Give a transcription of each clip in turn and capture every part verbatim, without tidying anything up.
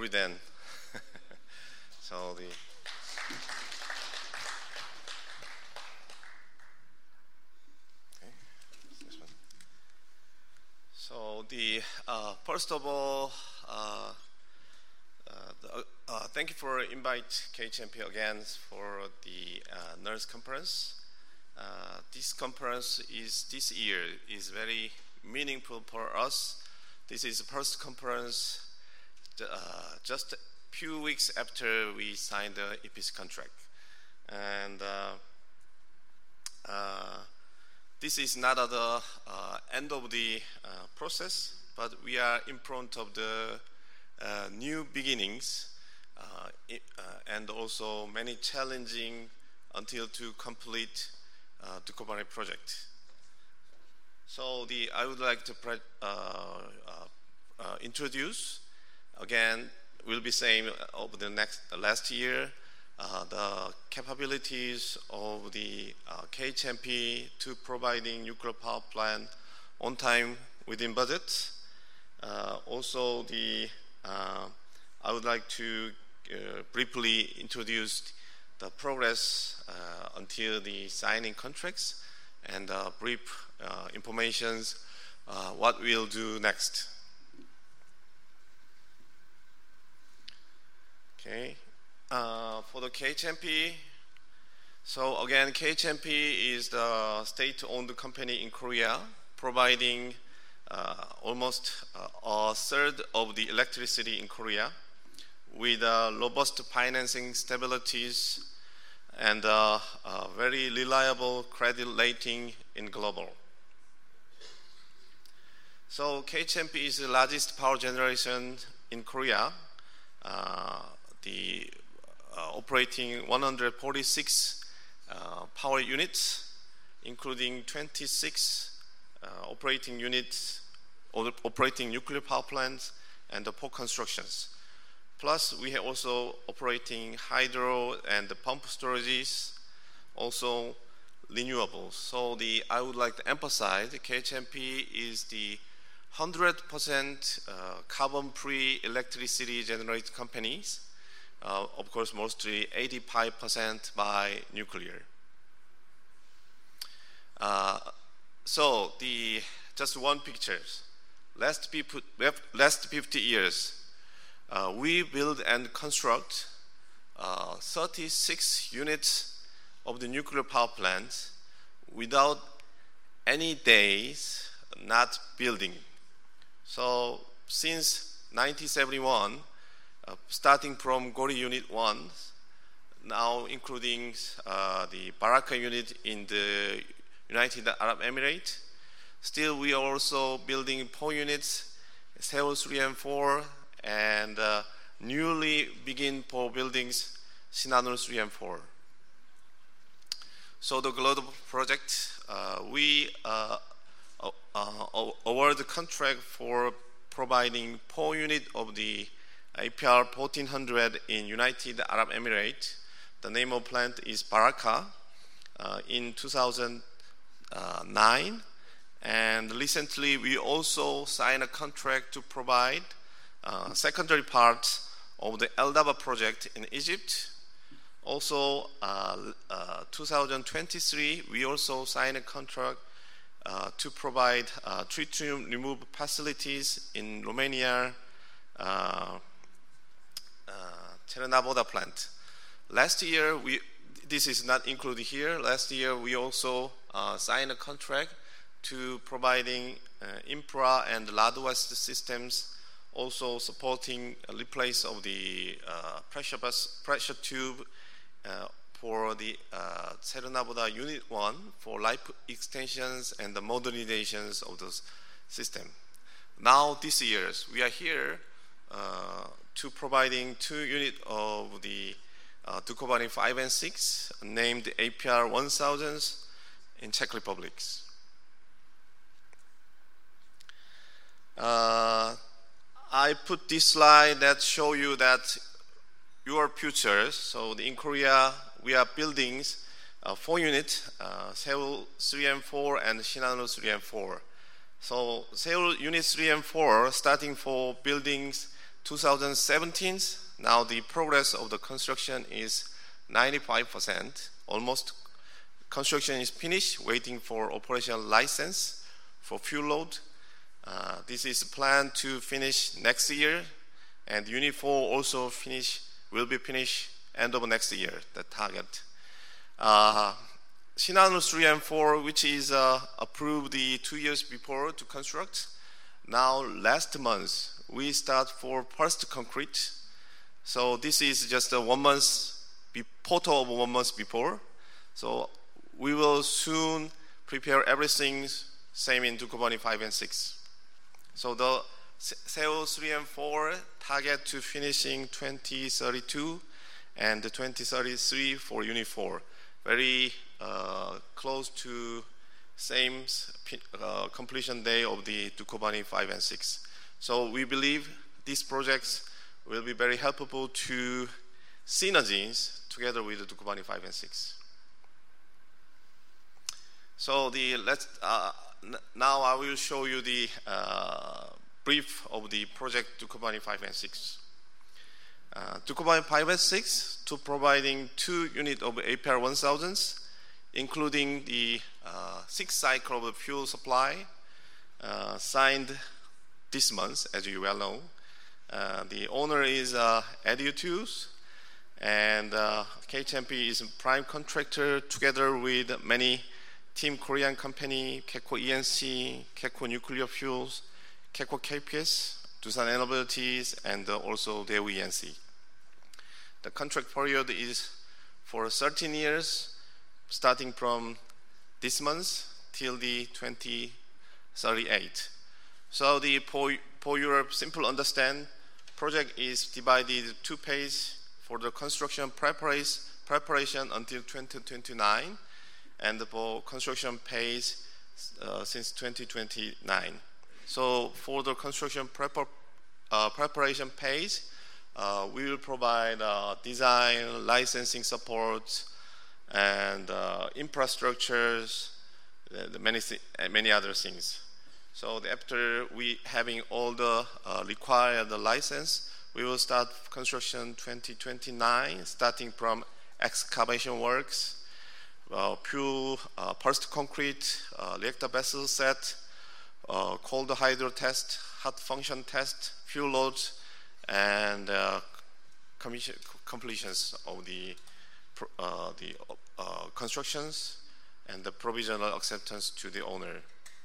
then. So the okay, this one. So the uh, first of all, uh, uh, the, uh, thank you for invite K H M P again for the uh, NERSC conference. Uh, this conference is this year is very meaningful for us. This is the first conference uh, just a few weeks after we signed the E P C contract. And uh, uh, this is not at the uh, end of the uh, process, but we are in front of the uh, new beginnings uh, it, uh, and also many challenging until to complete uh, Dukovany project. So the, I would like to pre uh, uh, uh, introduce again. Will be same over the next uh, last year uh, the capabilities of the uh, K H M P to providing nuclear power plant on time within budget. Uh, also, the uh, I would like to uh, briefly introduce the progress uh, until the signing contracts and uh, brief uh, informations uh, what we'll do next. Okay, uh, for the K H M P, so again, K H M P is the state-owned company in Korea, providing uh, almost uh, a third of the electricity in Korea with uh, robust financing stabilities and uh, uh, very reliable credit rating in global. So K H M P is the largest power generation in Korea. Uh, the uh, operating one hundred forty-six uh, power units, including twenty-six uh, operating units, operating nuclear power plants, and the four constructions. Plus, we have also operating hydro and the pump storages, also renewables. So the, I would like to emphasize the K H M P is the one hundred percent uh, carbon-free electricity generated companies. Uh, of course, mostly eighty-five percent by nuclear. Uh, so the just one picture. Last, last fifty years, uh, we build and construct uh, thirty-six units of the nuclear power plants without any days not building. So since nineteen seventy-one, uh, starting from Gori Unit one, now including uh, the Barakah unit in the United Arab Emirates, still we are also building four units, Seoul three and four, and uh, newly begin for buildings, Shinano three and four. So the global project, uh, we uh, Uh, award the contract for providing four units of the A P R fourteen hundred in United Arab Emirates. The name of plant is Barakah uh, in two thousand nine, and recently we also signed a contract to provide uh, secondary parts of the Eldaba project in Egypt. Also, uh, uh, two thousand twenty-three, we also signed a contract Uh, to provide uh, tritium removal facilities in Romania, uh, uh, Cernavoda plant. Last year, we, this is not included here, last year we also uh, signed a contract to providing uh, infra and Ladwest systems, also supporting a replace of the uh, pressure, bus, pressure tube uh, for the uh, Cernavoda Unit one for life extensions and the modernizations of the system. Now this year, we are here uh, to providing two units of the uh, Dukovany five and six, named A P R one thousand in Czech Republic. Uh, I put this slide that show you that your future. So in Korea, we are building uh, four units, uh, Seoul three and four and Shinano three and four. So Seoul units three and four, starting for buildings two thousand seventeen, now the progress of the construction is ninety-five percent. Almost construction is finished, waiting for operational license for fuel load. Uh, this is planned to finish next year, and Unit four also finish, will be finished end of next year, the target. Uh, Shinano three and four, which is uh, approved the two years before to construct. Now, last month, we start for first concrete. So this is just a one month, total of one month before. So we will soon prepare everything, same in Dukovany five and six. So the Seo three and four target to finishing twenty thirty-two and twenty thirty-three for Unit four. Very uh, close to same uh, completion day of the Dukovany five and six. So we believe these projects will be very helpful to synergies together with the Dukovany five and six. So the let's uh, now I will show you the uh, brief of the project Dukovany five and six. Uh, Dukovany five and six to providing two units of A P R one thousands, including the uh, six cycle of fuel supply, uh, signed this month, as you well know. Uh, the owner is uh, Edutools, and uh, K H M P is a prime contractor together with many Team Korean company, KECO E N C, KECO Nuclear Fuels, KECO K P S, Doosan Enabilities, and uh, also Daewoo E N C. The contract period is for thirteen years, starting from this month till the twenty thirty-eight. So the for, for your simple understand, project is divided two phases for the construction preparation, preparation until twenty twenty-nine, and for construction phase uh, since twenty twenty-nine. So for the construction prepar uh, preparation phase, uh, we will provide uh, design, licensing support, and uh, infrastructures, the, the many, uh, many other things. So after we having all the uh, required license, we will start construction twenty twenty-nine, starting from excavation works, uh, pure uh, pulsed concrete, uh, reactor vessel set, uh, cold hydro test, hot function test, fuel loads, and uh, completions of the uh, the uh, constructions and the provisional acceptance to the owner.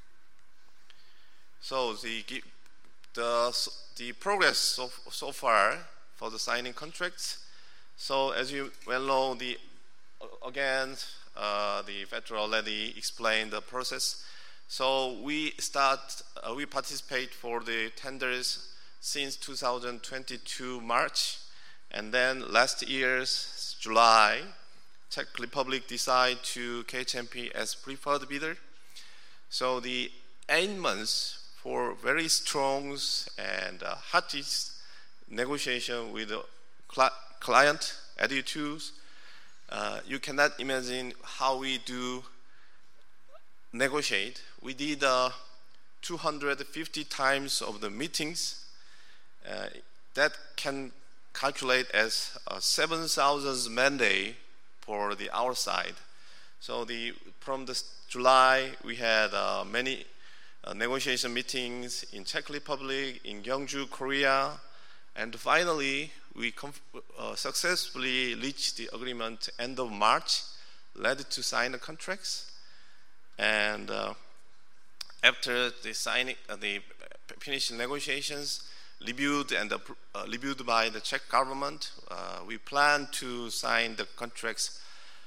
So the the the progress so so far for the signing contracts. So as you well know, the again uh, the Federal already explained the process. So we start uh, we participate for the tenders since two thousand twenty-two March, and then last year's July, Czech Republic decided to K H M P as preferred bidder. So the eight months for very strong and uh, hottest negotiation with the cl client, Edutools. Uh, you cannot imagine how we do negotiate. We did uh, two hundred fifty times of the meetings. Uh, that can calculate as uh, seven thousand man day for the our side. So the from the July we had uh, many uh, negotiation meetings in Czech Republic, in Gyeongju, Korea, and finally we uh, successfully reached the agreement end of March, led to sign the contracts, and uh, after the signing, uh, the finished negotiations, reviewed and uh, reviewed by the Czech government, uh, we plan to sign the contracts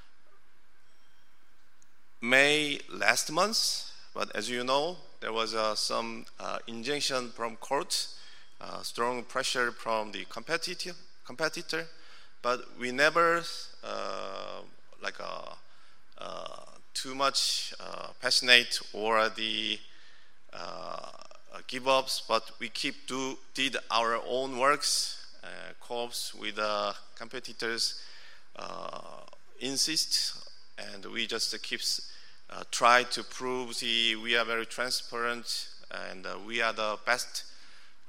May last month. But as you know, there was uh, some uh, injunction from court, uh, strong pressure from the competitor, competitor. But we never uh, like uh, uh, too much uh, passionate or the uh, give ups, but we keep do did our own works, uh, coops with uh, competitors, uh, insist, and we just keep uh, try to prove the we are very transparent and uh, we are the best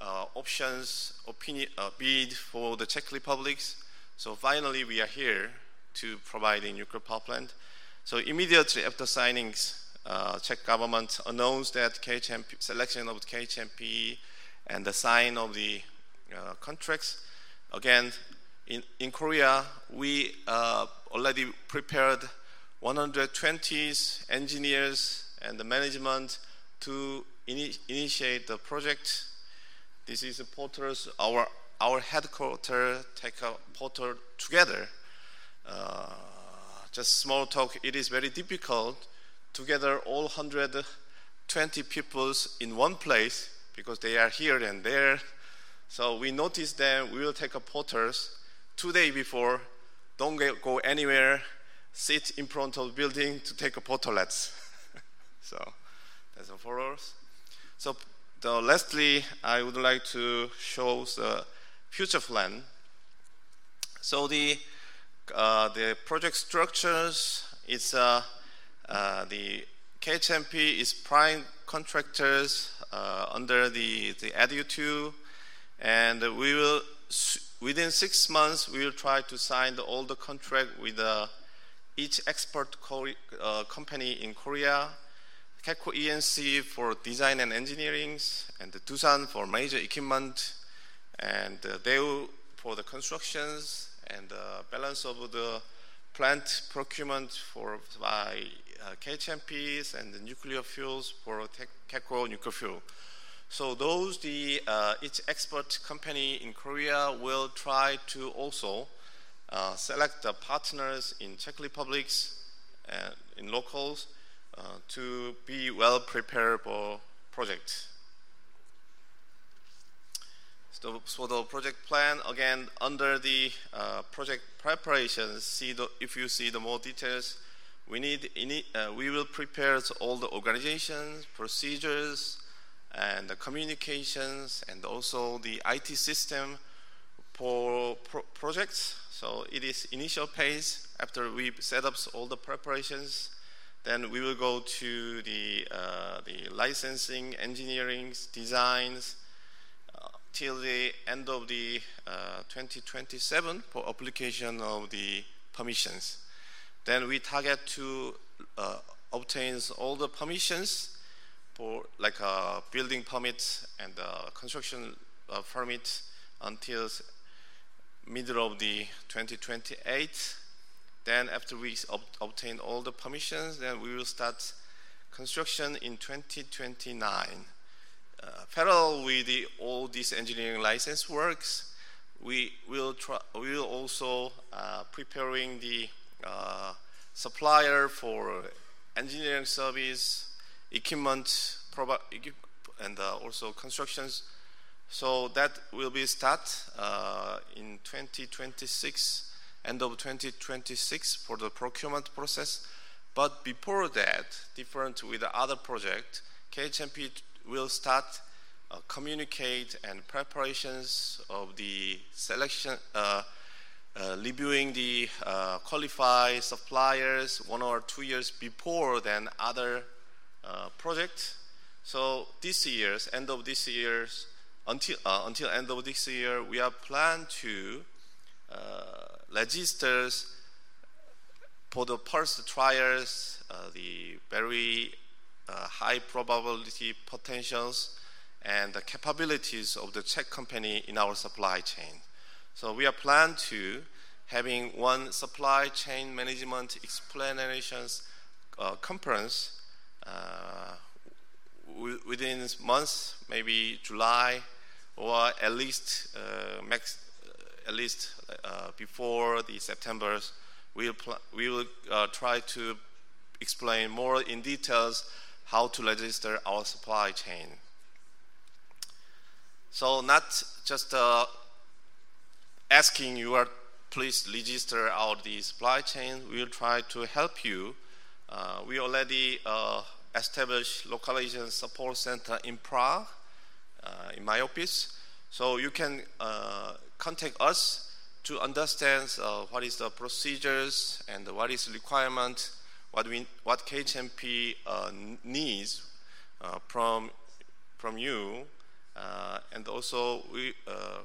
uh, options, opinion, uh, bid for the Czech Republic. So finally, we are here to provide a nuclear power plant. So immediately after signing, uh, Czech government announced that K H M P, selection of K H M P and the sign of the uh, contracts. Again, in, in Korea, we uh, already prepared one hundred twenty engineers and the management to ini initiate the project. This is a porters, our, our headquarters take a porter together. Uh, just small talk, it is very difficult to gather all one hundred twenty people in one place because they are here and there. So we noticed them, we will take a porters two days before, don't go anywhere, sit in front of the building to take a portalets. So that's all for us. So the, lastly, I would like to show the future plan. So the uh, the project structures is uh, uh, the K H M P is prime contractors uh, under the the E D U two, and we will within six months we will try to sign the, all the contract with uh, each export co uh, company in Korea. KEPCO E N C for design and engineering, and the Doosan for major equipment, and uh, Daewoo for the constructions, and the uh, balance of the plant procurement for by uh, K H M Ps and the nuclear fuels for KEPCO nuclear fuel. So those the uh, each export company in Korea will try to also uh, select the partners in Czech Republic and in locals. Uh, to be well prepared for project. So for the project plan, again, under the uh, project preparations, see the, if you see the more details, we need, uh, we will prepare all the organizations, procedures, and the communications, and also the I T system for pro projects. So it is initial phase. After we set up all the preparations, then we will go to the, uh, the licensing, engineering, designs, uh, till the end of the uh, twenty twenty-seven for application of the permissions. Then we target to uh, obtain all the permissions for like a building permit and uh, construction uh, permit until middle of the twenty twenty-eight. Then after we ob obtain all the permissions, then we will start construction in twenty twenty-nine. Uh, parallel with the, all these engineering license works, we will, try, we will also uh, preparing the uh, supplier for engineering service, equipment, and uh, also constructions. So that will be start uh, in twenty twenty-six. End of twenty twenty-six for the procurement process. But before that, different with the other project, K H M P will start uh, communicate and preparations of the selection, uh, uh, reviewing the uh, qualified suppliers one or two years before than other uh, projects. So this year's, end of this year's, until, uh, until end of this year, we have planned to uh, registers for the first trials, uh, the very uh, high probability potentials and the capabilities of the Czech company in our supply chain. So we are planned to having one supply chain management explanations uh, conference uh, within months, maybe July, or at least uh, max. At least uh, before the September, we'll we will uh, try to explain more in details how to register our supply chain. So not just uh, asking you are please register our the supply chain. We'll try to help you. Uh, we already uh, established localization support center in Prague, uh, in my office. So you can uh, contact us to understand uh, what is the procedures and what is the requirement, what we, what K H M P uh, needs uh, from from you, uh, and also we uh,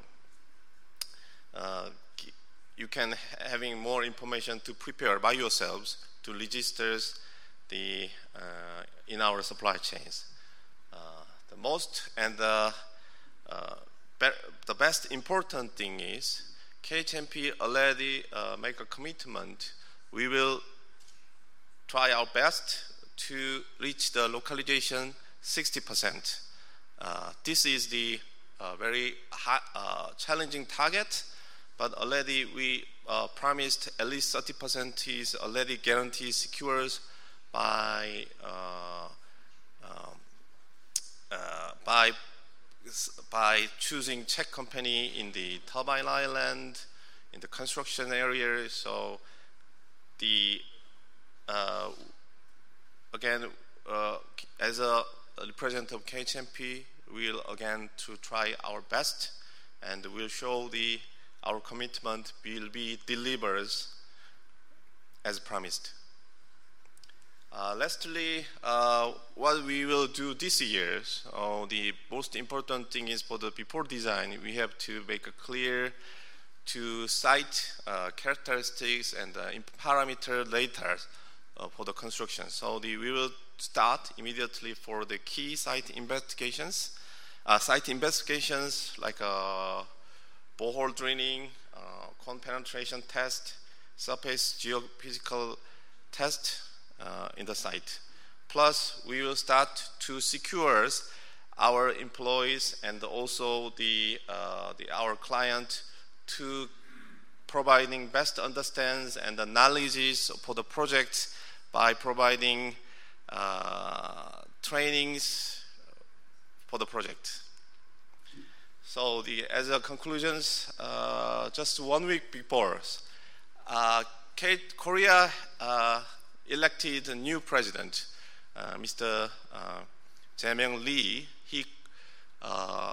uh, you can having more information to prepare by yourselves to register the uh, in our supply chains. Uh, the most and the uh, be the best important thing is K H M P already uh, make a commitment. We will try our best to reach the localization sixty percent. Uh, this is the uh, very high, uh, challenging target, but already we uh, promised at least thirty percent is already guaranteed secures by uh, um, uh, by by choosing Czech company in the turbine island, in the construction area. So the uh, again uh, as a representative of K H M P, we'll again to try our best, and we'll show the our commitment will be delivered as promised. Uh, lastly, uh, what we will do this year, uh, the most important thing is for the before design, we have to make a clear to site uh, characteristics and uh, parameter data uh, for the construction. So the, we will start immediately for the key site investigations. Uh, site investigations like uh, borehole drilling, uh, cone penetration test, surface geophysical test, Uh, in the site. Plus, we will start to secure our employees and also the, uh, the our client to providing best understands and the knowledges for the project by providing uh, trainings for the project. So, the, as a conclusions, uh, just one week before, uh, Korea uh, elected a new president, uh, Mister Uh, Jae-myung Lee. He, uh,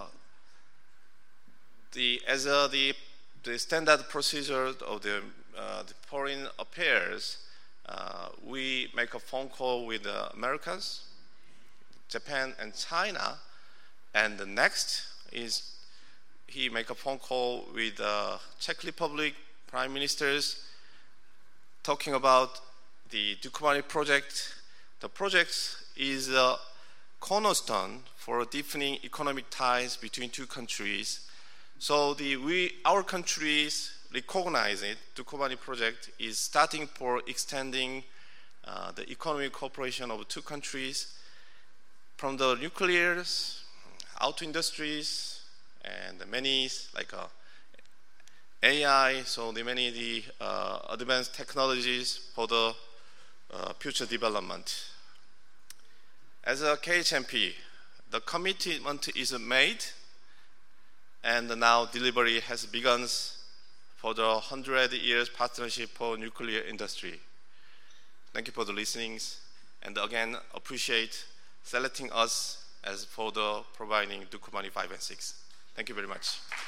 the, as a, the, the standard procedure of the, uh, the foreign affairs, uh, we make a phone call with the Americans, Japan, and China, and the next is he make a phone call with the Czech Republic prime ministers, talking about the Dukovany project. The project is a cornerstone for deepening economic ties between two countries. So the, we, our countries recognize it. Dukovany project is starting for extending uh, the economic cooperation of two countries from the nuclears, auto industries, and many like uh, A I. So the many the uh, advanced technologies for the Uh, future development. As a K H M P, the commitment is made, and now delivery has begun for the one hundred years partnership for nuclear industry. Thank you for the listening, and again appreciate selecting us as for the providing Dukovany five and six. Thank you very much.